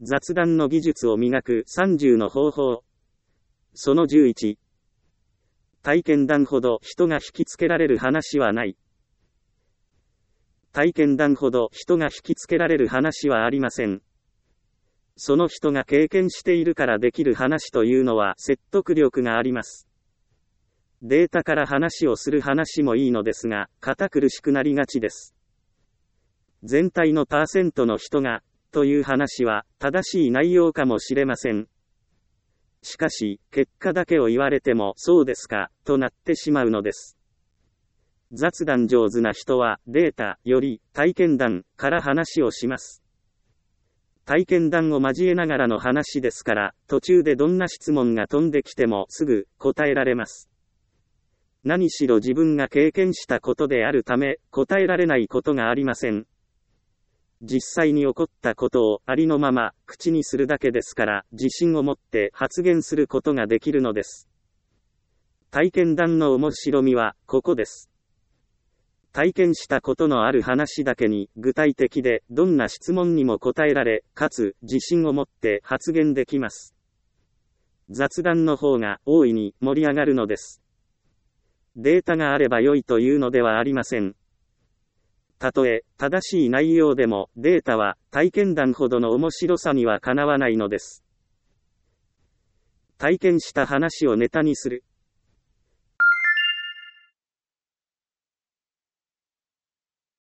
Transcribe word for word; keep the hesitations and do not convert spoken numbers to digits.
雑談の技術を磨くさんじゅうの方法。そのじゅういち。体験談ほど人が引きつけられる話はない。体験談ほど人が引きつけられる話はありません。その人が経験しているからできる話というのは説得力があります。データから話をする話もいいのですが、堅苦しくなりがちです。全体のパーセントの人が、という話は正しい内容かもしれません。しかし、結果だけを言われてもそうですか、となってしまうのです。雑談上手な人はデータより体験談から話をします。体験談を交えながらの話ですから、途中でどんな質問が飛んできてもすぐ答えられます。何しろ自分が経験したことであるため、答えられないことがありません。実際に起こったことをありのまま口にするだけですから、自信を持って発言することができるのです。体験談の面白みはここです。体験したことのある話だけに具体的でどんな質問にも答えられ、かつ自信を持って発言できます。雑談の方が大いに盛り上がるのです。データがあれば良いというのではありません。たとえ正しい内容でもデータは体験談ほどの面白さにはかなわないのです。体験した話をネタにする。